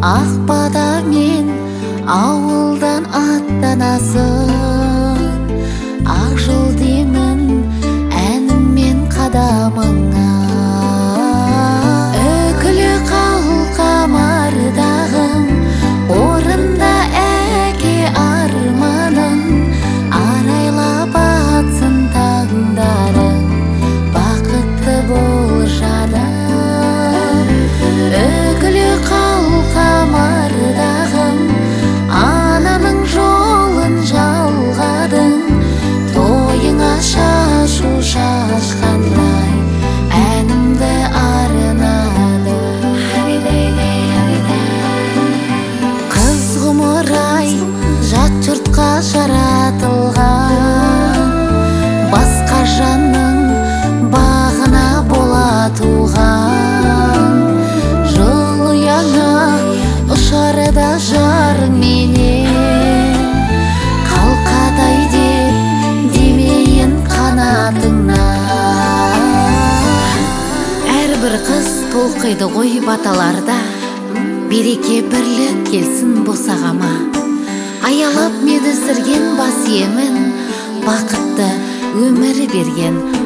Ақпада мен ауылдан аттанасың, ақ жол деймін әніммен қадамыңа. Үкілі қалқам ардағым, орында әке арманың, арайлап атсын таңдарың, бақытты бол жаным. Үкілі қалқам ардағым, ананың жолын жалғадың, тойыңа шашу шашқандай әнімді арнадым. Қыз ғұмыр-ай жат жұртқа жаратылған, басқа жанның бағына бола туған. Жыл ұяңа ұшарда жарменен, қалқадай деп демейін қанатыңнан. Әрбір қыз толқиды ғой баталарда, береке бірлік келсін босағама. Аялап мені сүрген бас емін, бақытты өмір берген